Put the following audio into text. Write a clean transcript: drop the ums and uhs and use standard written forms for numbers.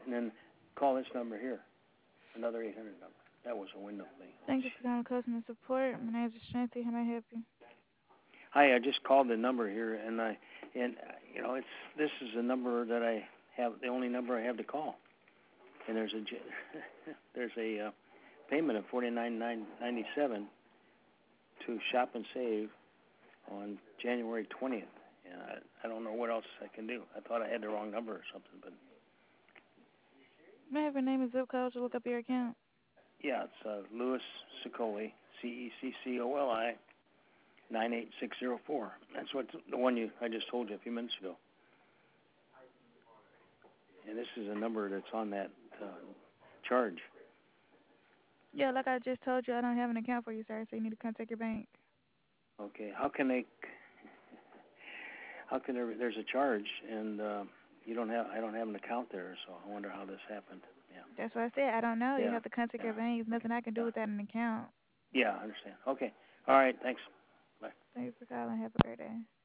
and then call this number here, another 800 number. That was a window thing. Thank you for calling customer support. My name is Shanti. How may I help you? Hi, I just called the number here, and you know, this is the number that I have, the only number I have to call, and there's a there's a payment of $49.97 to Shop and Save on January 20th, and I don't know what else I can do. I thought I had the wrong number or something, but May I have your name and zip code to look up your account? yeah, it's Louis Ciccoli, Ceccoli, 98604. That's what the one I just told you a few minutes ago. And this is a number that's on that charge. Yeah, like I just told you, I don't have an account for you, sir, so you need to contact your bank. Okay, how can there's a charge and I don't have an account there, so I wonder how this happened. Yeah. That's what I said. I don't know. You Yeah. have to contact Yeah. your bank. There's nothing I can do Yeah. without an account. Yeah, I understand. Okay. All right, thanks. Bye. Thank you for calling. Have a great day.